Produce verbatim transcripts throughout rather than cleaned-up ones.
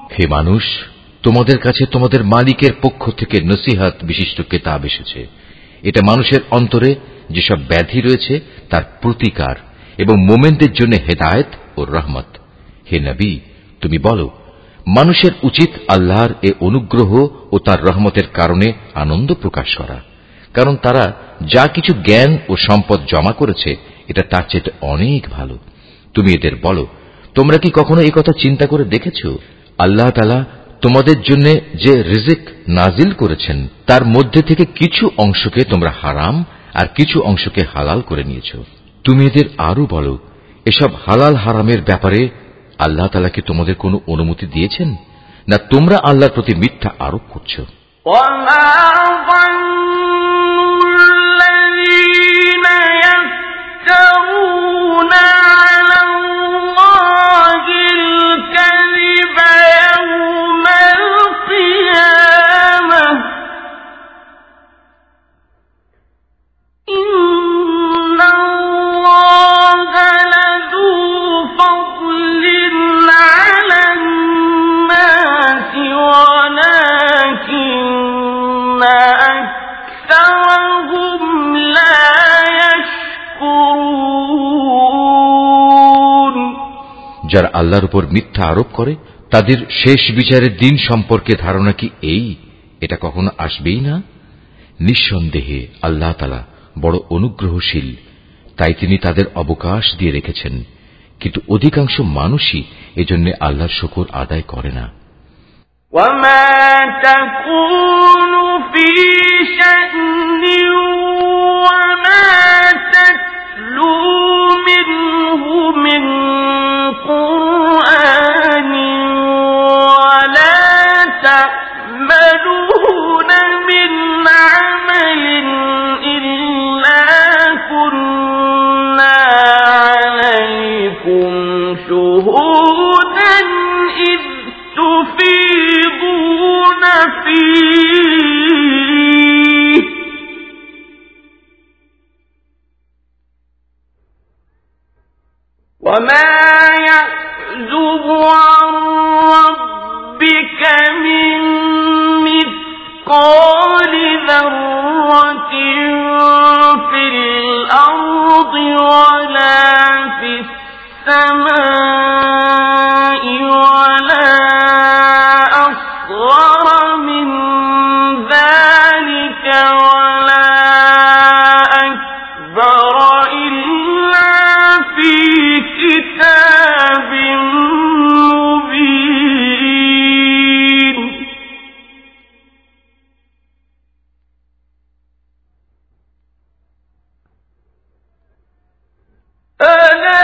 হে মানুষ, তোমাদের কাছে তোমাদের মালিকের পক্ষ থেকে নসিহত বিশিষ্ট কিতাব এসেছে। এটা মানুষের অন্তরে যেসব ব্যাধি রয়েছে তার প্রতিকার এবং মোমেনদের জন্য হেদায়েত ও রহমত। হে নবী, তুমি বলো, মানুষের উচিত আল্লাহর এ অনুগ্রহ ও তার রহমতের কারণে আনন্দ প্রকাশ করা, কারণ তারা যা কিছু জ্ঞান ও সম্পদ জমা করেছে এটা তার চেয়ে অনেক ভালো। তুমি এদের বলো, তোমরা কি কখনো এই কথা চিন্তা করে দেখেছ, আল্লাহ তাআলা তোমাদের জন্য যে রিজিক নাজিল করেছেন তার মধ্যে থেকে কিছু অংশকে তোমরা হারাম আর কিছু অংশকে হালাল করে নিয়েছ। তুমি এদের আরো বলো, এসব হালাল হারামের ব্যাপারে আল্লাহ তাআলা কি তোমাদের কোনো অনুমতি দিয়েছেন, না তোমরা আল্লাহর প্রতি মিথ্যা আরোপ করছো? যারা আল্লাহর উপর মিথ্যা আরোপ করে তাদের শেষ বিচারের দিন সম্পর্কে ধারণা কি এই, এটা কখনো আসবেই না? নিঃসন্দেহে আল্লাহ তাআলা বড় অনুগ্রহশীল, তাই তিনি তাদের অবকাশ দিয়ে রেখেছেন, কিন্তু অধিকাংশ মানুষই এজন্য আল্লাহর শুকর আদায় করে না। وما تكون في شأن وما تتلو منه من قرآن ولا تعملون من عمل إلا كنا عليكم شهودا إذ تفيضون فيه وما يعزب عن ربك من مثقال ذرة في الأرض ولا في السماء ولا أصغر من ذلك ولا أكبر إلا في كتاب مبين ألا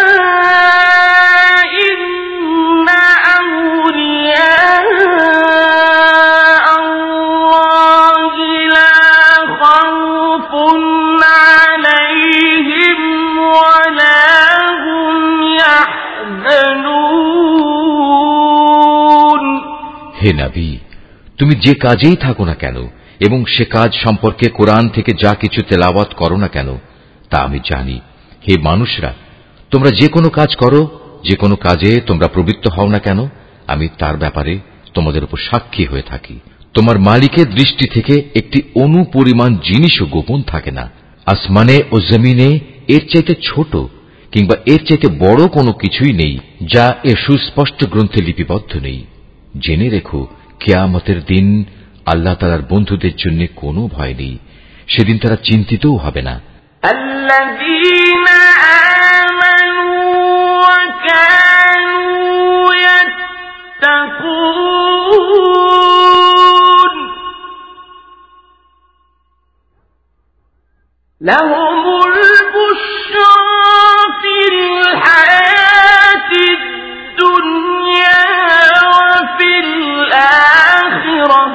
হে নবী, তুমি যে কাজেই থাকো না কেন এবং সে কাজ সম্পর্কে কোরআন থেকে যা কিছু তেলাওয়াত করো না কেন তা আমি জানি। হে মানুষরা, তোমরা যে কোনো কাজ করো, যে কোনো কাজে তোমরা প্রবৃত্ত হও না কেন, আমি তার ব্যাপারে তোমাদের উপর সাক্ষী হয়ে থাকি। তোমার মালিকের দৃষ্টি থেকে একটি অণু পরিমাণ জিনিসও গোপন থাকে না। আসমানে ও জমিনে এর চাইতে ছোট কিংবা এর চাইতে বড় কোনো কিছুই নেই যা এর সুস্পষ্ট গ্রন্থে লিপিবদ্ধ নেই। জেনে রেখো, কিয়ামতের দিন আল্লাহ তাআলার বন্ধুদের জন্য কোনো ভয় নেই, সেদিন তারা চিন্তিতও হবে না। আল্লাযীনা আমানু ওয়া কানু ইয়াত্তাকুন লাহুমুল বুশরা ফিল হায়াতিদ দুনিয়া ওয়া ফিল আখিরাহ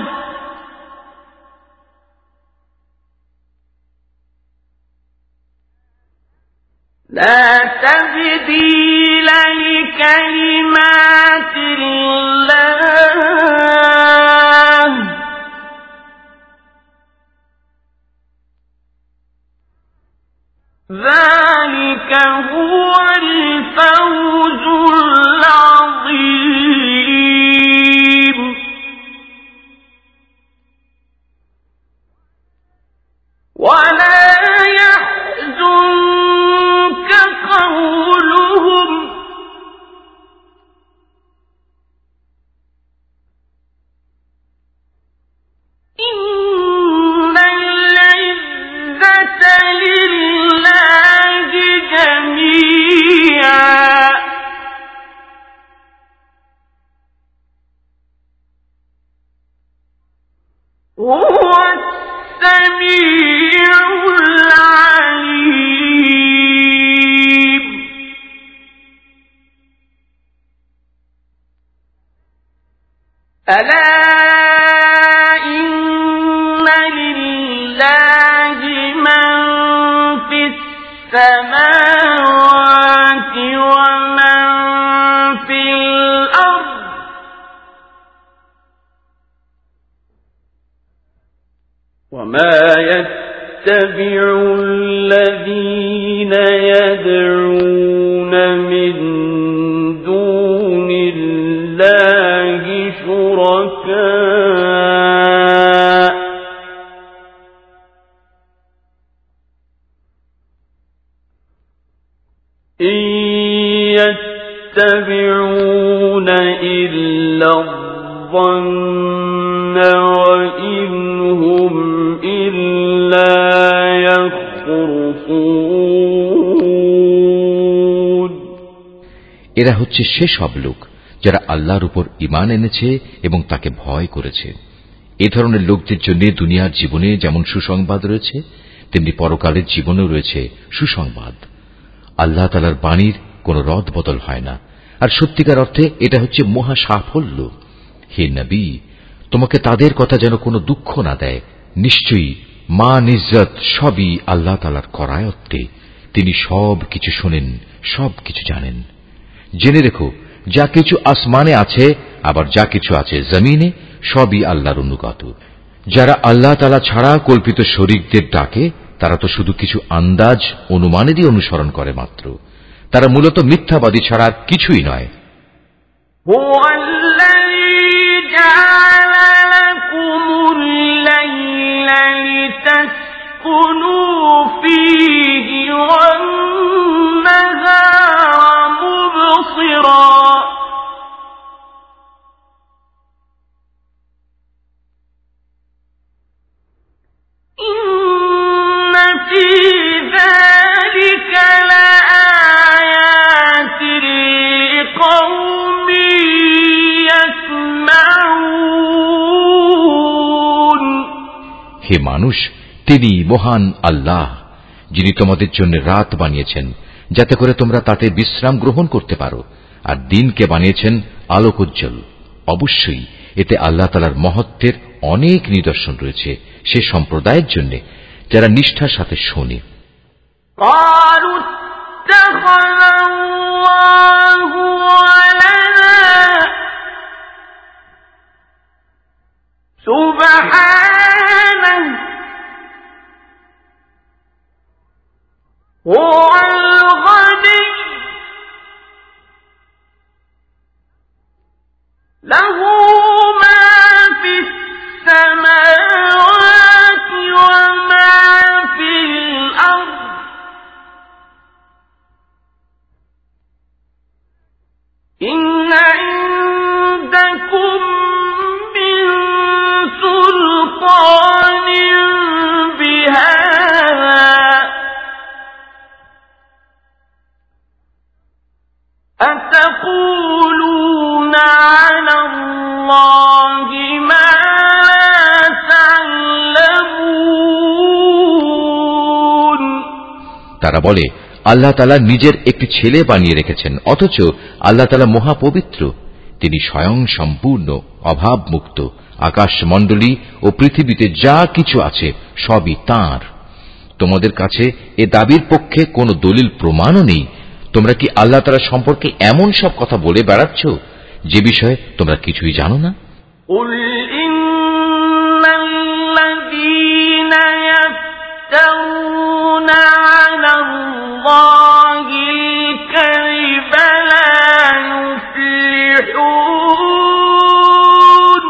لا تبديل لكلمات الله ذلك هو الفوز العظيم هو السميع العليم ألا إن لله من في السماوات ومن في الأرض وما يتبع الذين يدعون من دون الله شركاء إن يتبعون إلا الظن وإن هم إلا يخرصون এরা হচ্ছে সে সব লোক যারা আল্লাহর উপর ঈমান এনেছে এবং তাকে ভয় করেছে। এ ধরনের লোকদের জন্য দুনিয়ার জীবনে যেমন সুসংবাদ রয়েছে, তেমনি পরকালের জীবনেও রয়েছে সুসংবাদ। আল্লাহ তাআলার বাণীর কোনো রদ বদল হয় না, আর সত্যিকার অর্থে এটা হচ্ছে মহা সাফল্য। হে নবী, তোমাকে তাদের কথা যেন কোনো দুঃখ না দেয়। নিশ্চয়ই মান ইজ্জত সবই আল্লাহ তাআলার করায়ত্তে। তিনি সব কিছু শোনেন, সব কিছু জানেন। জেনে রেখো, যা কিছু আসমানে আছে আবার যা কিছু আছে জমিনে, সবই আল্লাহর অনুগত। যারা আল্লাহ তাআলা ছাড়া কল্পিত শরীকদের ডাকে, তারা তো শুধু কিছু আন্দাজ অনুমানেরই অনুসরণ করে মাত্র। তারা মূলত মিথ্যাবাদী ছাড়া আর কিছুই নয়। হে মানুষ, তিনি মহান আল্লাহ, যিনি তোমাদের জন্য রাত বানিয়েছেন যাতে করে তোমরা তাতে বিশ্রাম গ্রহণ করতে পারো, আর দিনকে বানিয়েছেন আলোকোজ্জ্বল। অবশ্যই এতে আল্লাহ তাআলার মহত্বের অনেক নিদর্শন রয়েছে সে সম্প্রদায়ের জন্য যারা নিষ্ঠার সাথে শোনে। هو الغني له ما في السماوات وما في الأرض إن عندكم من سلطان بهذا أتقولون على الله ما لا تعلمون তারা বলে, আল্লাহ তাআলা নিজের একটি ছেলে বানিয়ে রেখেছেন, অথচ আল্লাহ তাআলা মহাপবিত্র। তিনি স্বয়ং সম্পূর্ণ অভাবমুক্ত। আকাশমণ্ডলী ও পৃথিবীতে যা কিছু আছে সবই তাঁর। তোমাদের কাছে এ দাবির পক্ষে কোনো দলিল প্রমাণও নেই। তোমরা কি আল্লাহ তাআলা সম্পর্কে এমন সব কথা বলে বেড়াচ্ছ যে বিষয়ে তোমরা কিছুই জানো না? قُلْ إِنَّ الَّذِينَ يَفْتَرُونَ عَلَى اللَّهِ الْكَذِبَ لَا يُفْلِحُونَ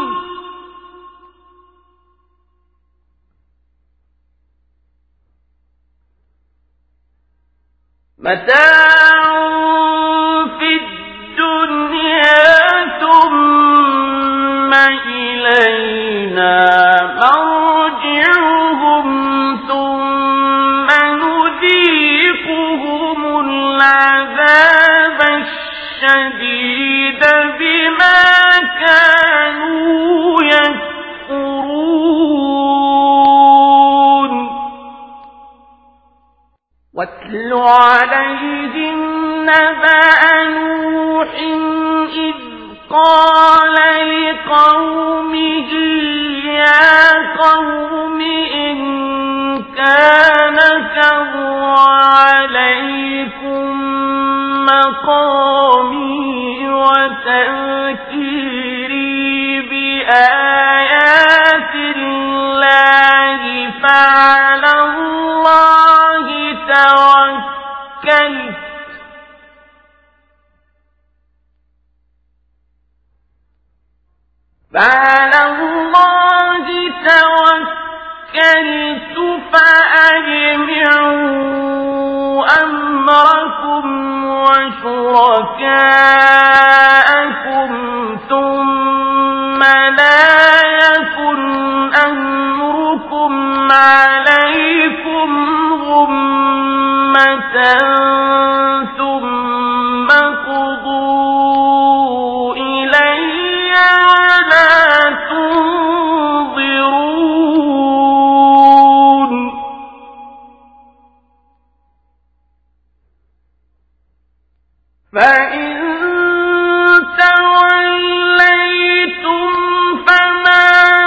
متاع في الدنيا ثم إلينا مرجعهم ثم نذيقهم العذاب الشديد بما كانوا يكفرون عليهم نبأ نوح إذ قال لقومه يا قوم إن كان كبر عليكم مقامي وتذكيري بآيات الله فعلى الله توكلت فعلى الله توكلت فأجمعوا أمركم وشركاءكم ثم لا يكن أمركم عليكم غمة ثم قضوا إلي ولا تنظرون فإن توليتم فما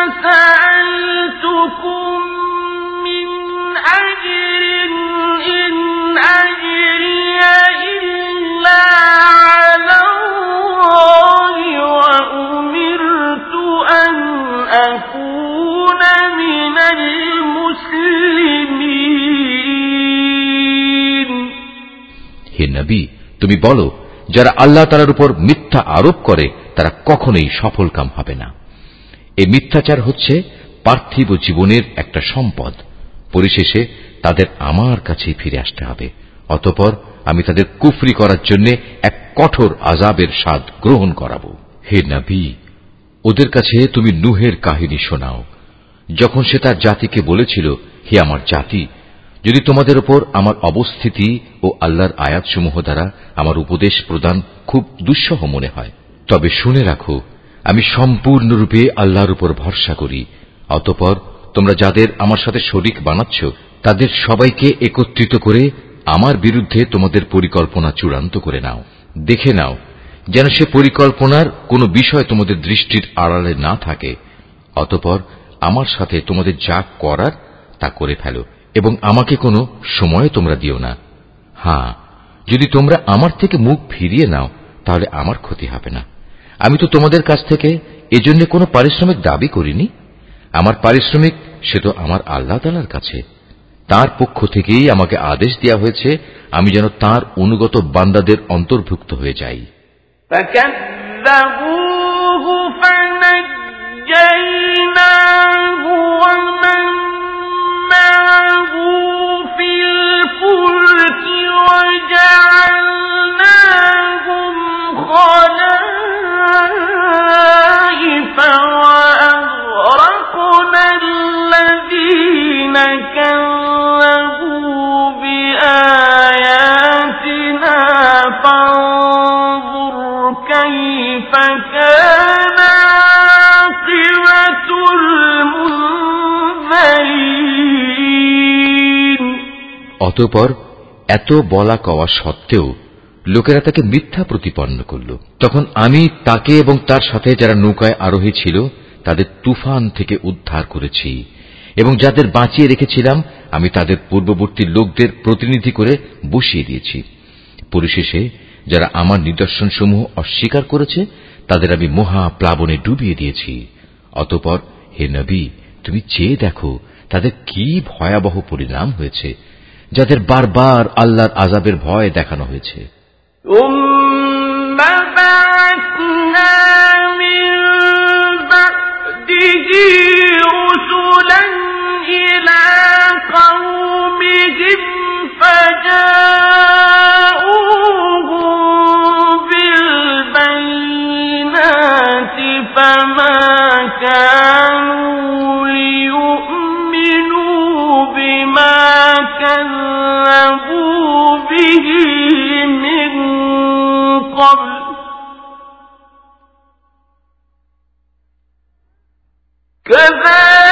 سألتكم من أجر إن أجري إلا على الله وأمرت أن أكون من المسلمين হে নবী, তুমি বলো, যারা আল্লাহ তাআলার উপর মিথ্যা আরোপ করে তারা কখনোই সফলকাম হবে না। এই মিথ্যাচার হচ্ছে পার্থিব জীবনের একটা সম্পদ। পরিশেষে তাদের আমার কাছেই ফিরে আসতে হবে। অতঃপর আমি তাদের কুফরি করার জন্য এক কঠোর আযাবের স্বাদ গ্রহণ করাবো। হে নবী, ওদের কাছে তুমি নূহের কাহিনী শোনাও, যখন সে তার জাতিকে বলেছিল, হে আমার জাতি, যদি তোমাদের উপর আমার অবস্থিতি ও আল্লাহর আয়াতসমূহ দ্বারা আমার উপদেশ প্রদান খুব দুঃসহ মনে হয়, তবে শুনে রাখো, আমি সম্পূর্ণরূপে আল্লাহর উপর ভরসা করি। অতঃপর তোমরা যাদের আমার সাথে শরীক বানাচ্ছ তাদের সবাইকে একত্রিত করে আমার বিরুদ্ধে তোমাদের পরিকল্পনা চূড়ান্ত করে নাও। দেখে নাও যেন সে পরিকল্পনার কোনো বিষয় তোমাদের দৃষ্টির আড়ালে না থাকে। অতঃপর আমার সাথে তোমাদের যা করার তা করে ফেলো এবং আমাকে কোনো সময় তোমরা দিও না। হ্যাঁ, যদি তোমরা আমার থেকে মুখ ফিরিয়ে নাও তাহলে আমার ক্ষতি হবে না। আমি তো তোমাদের কাছ থেকে এজন্য কোনো পারিশ্রমিক দাবি করিনি। আমার পারিশ্রমিক সে তো আমার আল্লাহ তাআলার কাছে। তার পক্ষ থেকেই আমাকে আদেশ দেওয়া হয়েছে আমি যেন তার অনুগত বান্দাদের অন্তর্ভুক্ত হয়ে যাই। فكذبوه فنجيناه ومن معه في الفلك وجعلناهم خلائف وأغرقنا الذين كذبوا بآياتنا فانظر كيف كان عاقبة المنذرين। অতঃপর এত বলা কওয়া সত্ত্বেও লোকেরা তাকে মিথ্যা প্রতিপন্ন করল। তখন আমি তাকে এবং তার সাথে যারা নৌকায় আরোহী ছিল তাদের তুফান থেকে উদ্ধার করেছি এবং যাদের বাঁচিয়ে রেখেছিলাম আমি তাদের পূর্ববর্তী লোকদের প্রতিনিধি করে বসিয়ে দিয়েছি। পরিশেষে যারা আমার নিদর্শনসমূহ অস্বীকার করেছে তাদের আমি মহা প্লাবনে ডুবিয়ে দিয়েছি। অতঃপর হে নবী, তুমি চেয়ে দেখো তাদের কি ভয়াবহ পরিণাম হয়েছে, যাদের বারবার আল্লাহর আযাবের ভয় দেখানো হয়েছে। فما كانوا ليؤمنوا بما كذبوا به من قبل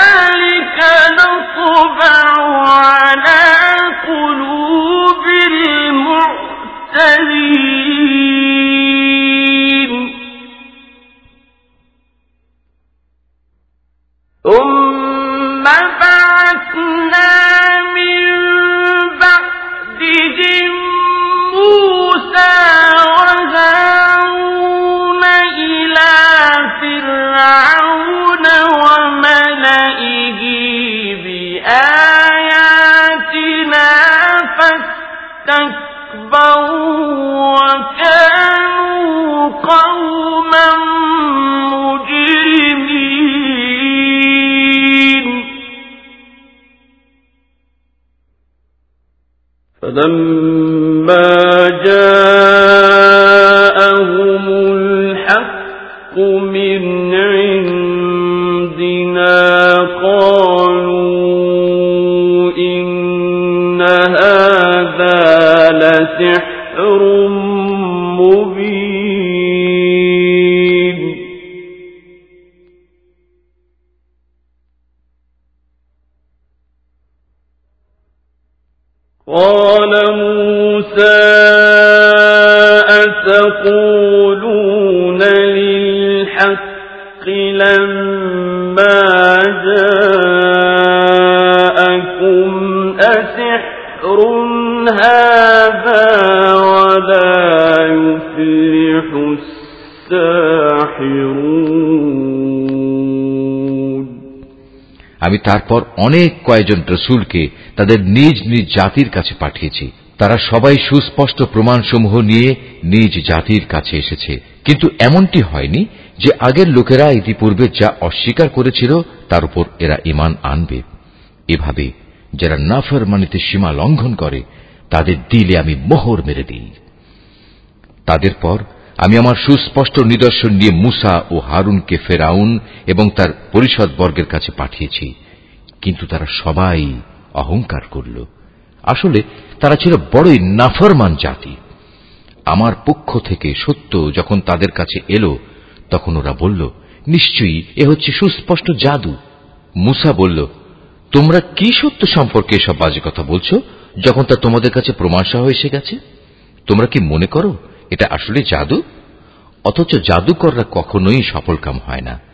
كذلك نطبع على قلوب ثم بعثنا من بعدهم موسى وهارون إلى فرعون وملئه بآياتنا فاستكبروا وكانوا قوما مجرمين فلما جاءهم الحق من عندنا قالوا إن هذا لسحر مبين قال موسى أتقولون للحق لما جاءكم أسحر هذا ولا يفلح الساحرون আমি তারপর অনেক কয়েকজন রাসূলকে তাদের নিজ নিজ জাতির কাছে পাঠিয়েছি। তারা সবাই সুস্পষ্ট প্রমাণসমূহ নিয়ে নিজ জাতির কাছে এসেছে, কিন্তু এমনটি হয়নি যে আগের লোকেরা ইতিপূর্বে যা অস্বীকার করেছিল তার উপর এরা ঈমান আনবে। এভাবে যারা নাফরমানিতে সীমা লঙ্ঘন করে তাদের দিলে আমি মোহর মেরে দিই। তাদের পর আমি আমার সুস্পষ্ট নিদর্শন নিয়ে মুসা ও হারুনকে ফেরাউন এবং তার পরিষদ বর্গের কাছে পাঠিয়েছি, কিন্তু তারা সবাই অহংকার করল। আসলে তারা ছিল বড়ই নাফরমান জাতি। আমার পক্ষ থেকে সত্য যখন তাদের কাছে এলো তখন ওরা বলল, নিশ্চয়ই এ হচ্ছে সুস্পষ্ট জাদু। মুসা বলল, তোমরা কি সত্য সম্পর্কে এসব বাজে কথা বলছো যখন তা তোমাদের কাছে প্রমাণসহ এসে গেছে? তোমরা কি মনে করো এটা আসলে জাদু? অথচ জাদুকররা কখনোই সফলকাম হয় না।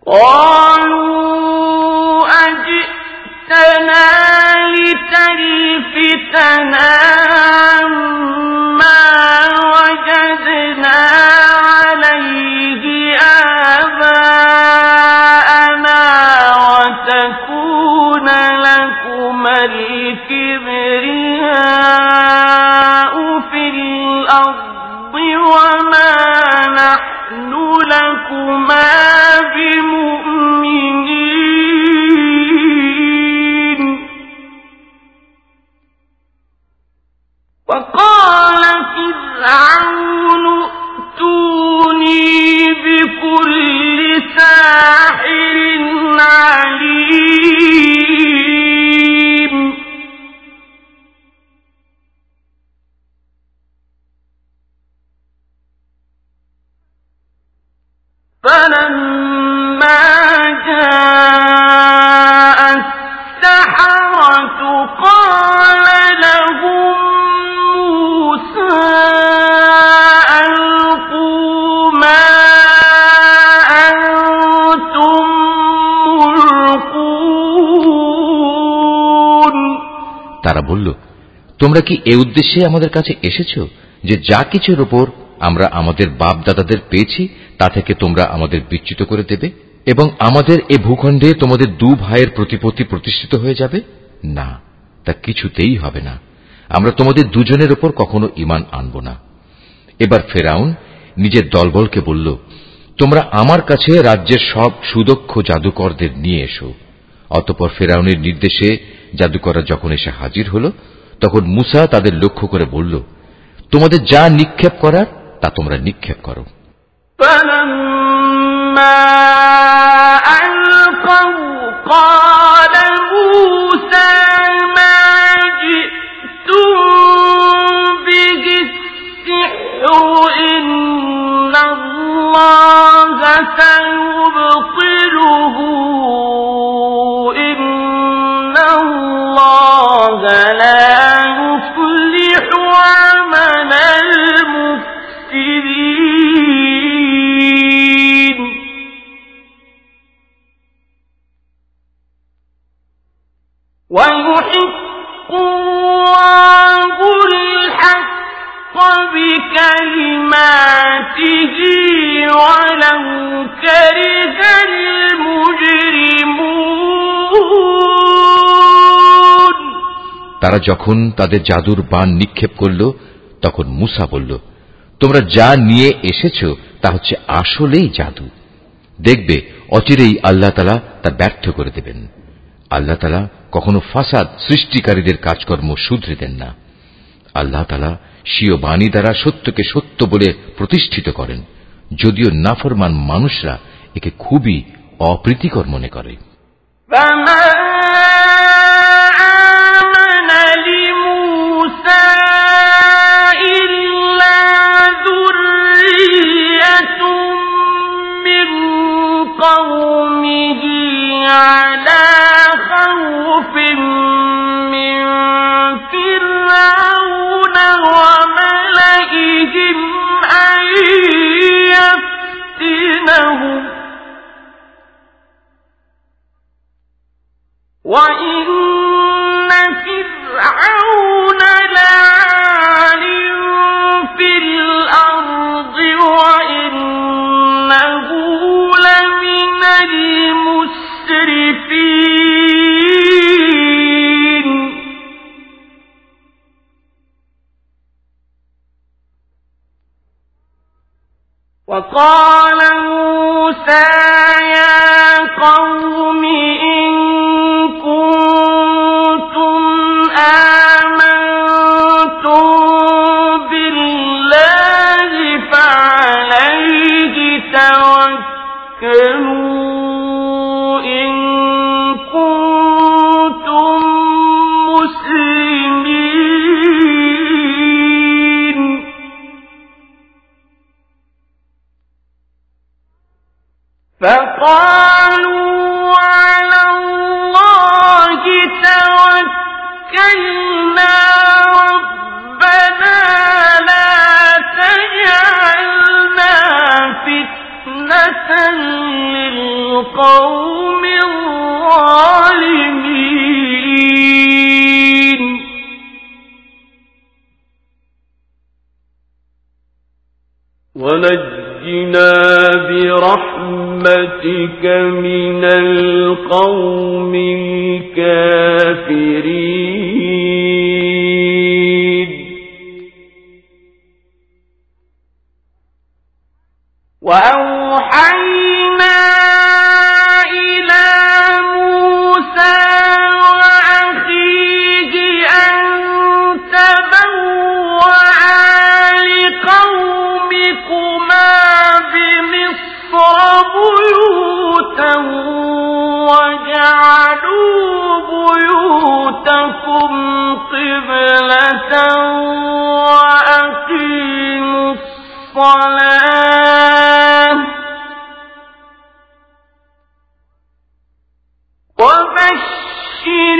وما نحن لكما بمؤمنين وقال فرعون ائتوني بكل ساحر عليم فلما جاء السحرة قال لهم موسى ألقوا ما أنتم ملقون তারা বলল, তোমরা কি এ উদ্দেশ্যে আমাদের কাছে এসেছো যে যা কিছুর উপর আমরা আমাদের বাপ দাদাদের পেয়েছি তা থেকে তোমরা আমাদের বিচ্যুত করে দেবে এবং আমাদের এ ভূখণ্ডে তোমাদের দু ভাইয়ের প্রতিপত্তি প্রতিষ্ঠিত হয়ে যাবে? না, তা কিছুতেই হবে না। আমরা তোমাদের দুজনের উপর কখনো ঈমান আনব না। এবার ফেরাউন নিজের দলবলকে বলল, তোমরা আমার কাছে রাজ্যের সব সুদক্ষ জাদুকরদের নিয়ে এসো। অতঃপর ফেরাউনের নির্দেশে জাদুকররা যখন এসে হাজির হল তখন মুসা তাদের লক্ষ্য করে বলল, তোমাদের যা নিক্ষেপ করার তা তোমরা নিক্ষেপ করো। فلما ألقوا قال موسى ما جئتم به السحر إن الله سيبطله إن الله لا يصلح عمل المفسدين ويحق الله الحق بكلماته ولو كره المجرمون তারা যখন তাদের জাদুর বাণ নিক্ষেপ করল তখন মূসা বলল, তোমরা যা নিয়ে এসেছো তা হচ্ছে আসলেই জাদু। দেখবে অচিরেই আল্লাহ তাআলা তা ব্যর্থ করে দেবেন। আল্লাহ তাআলা কখনো ফাসাদ সৃষ্টিকারীদের কাজকর্ম শুধরে দেন না। আল্লাহ তাআলা স্বীয় বাণী দ্বারা সত্যকে সত্য বলে প্রতিষ্ঠিত করেন, যদিও নাফরমান মানুষরা একে খুবই অপ্রীতিকর মনে করে। قومه على خوف من فرعون وملئهم أن يفتنهم وإن فرعون لعال في الأرض وإنه لمن المسرفين وقال موسى يا قوم إن كنتم آمنتم بالله فعليه توكلوا إن كنتم مسلمين فقالوا على الله توكلنا ربنا لا تجعلنا فتنة للقوم الظالمين ونجنا برحمتك من القوم الكافرين وأوحينا إلى موسى وأخيه أن تبوأ لقومكما بمصر بيوتا وجعلوا بيوتكم قبلة وأقيموا الصلاة وبشر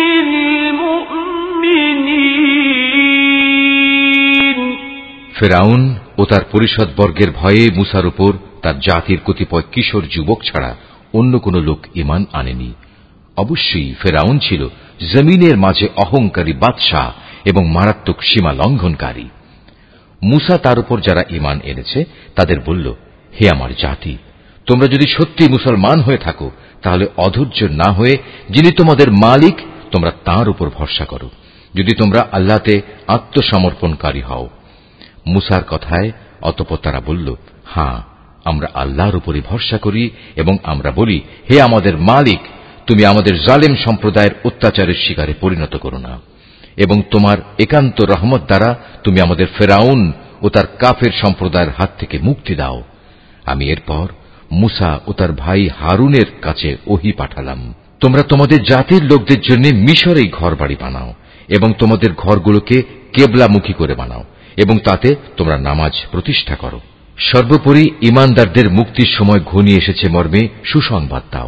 المؤمنين ফেরাউন ও তার পরিষদ বর্গের ভয়ে মূসার উপর তার জাতির কতিপয় কিশোর যুবক ছাড়া অন্য কোন লোক ঈমান আনেনি। অবশ্যই ফেরাউন ছিল জমিনের মাঝে অহংকারী বাদশাহ এবং মারাত্মক সীমা লঙ্ঘনকারী। মূসা তার উপর যারা ঈমান এনেছে তাদের বলল, হে আমার জাতি, তোমরা যদি সত্যি মুসলমান হয়ে থাকো তাহলে অধৈর্য না হয়ে যিনি তোমাদের মালিক তোমরা তাঁর উপর ভরসা করো, যদি তোমরা আল্লাহতে আত্মসমর্পণকারী হও। মূসার কথায় অতঃপর তারা বলল, হ্যাঁ, আমরা আল্লাহর উপরই ভরসা করি এবং আমরা বলি, হে আমাদের মালিক, তুমি আমাদের জালেম সম্প্রদায়ের অত্যাচারের শিকারে পরিণত করো না এবং তোমার একান্ত রহমত দ্বারা তুমি আমাদের ফেরাউন ও তার কাফের সম্প্রদায়ের হাত থেকে মুক্তি দাও। আমি এরপর মূসা ও তার ভাই হারুনের কাছে ওহী পাঠালাম, তোমরা তোমাদের জাতির লোকদের জন্য মিশরেই ঘর বাড়ি বানাও এবং তোমাদের ঘরগুলোকে কেবলামুখী করে বানাও এবং তাতে তোমরা নামাজ প্রতিষ্ঠা করো। সর্বোপরি ঈমানদারদের মুক্তির সময় ঘনিয়ে এসেছে মর্মে সুসংবাদ দাও।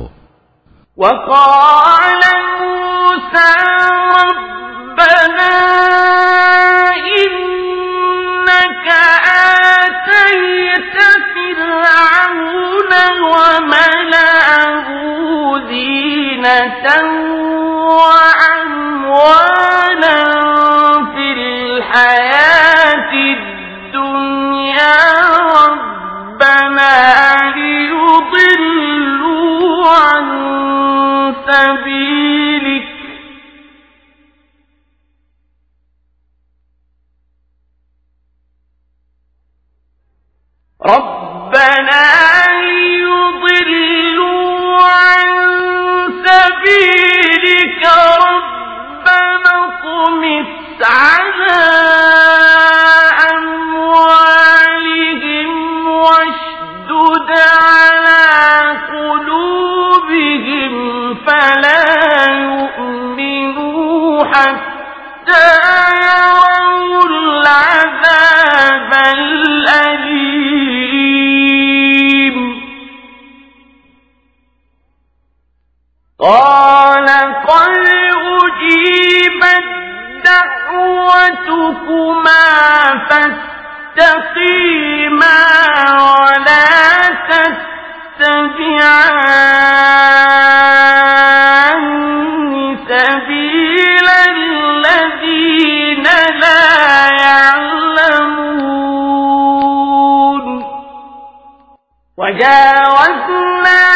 وقال موسى ربنا إنك آتيت فرعون وملأه زينة وأموالا الحياة الدنيا ربنا ليضلوا عن سبيلك ربنا ليضلوا عن سبيلك ربنا اطمس على أموالهم واشدد على قلوبهم فلا يؤمنوا حتى يروا العذاب الأليم قال قد أجيبت دعوتكما فاستقيما ولا تتبعان سبيل الذين لا يعلمون وجاوزنا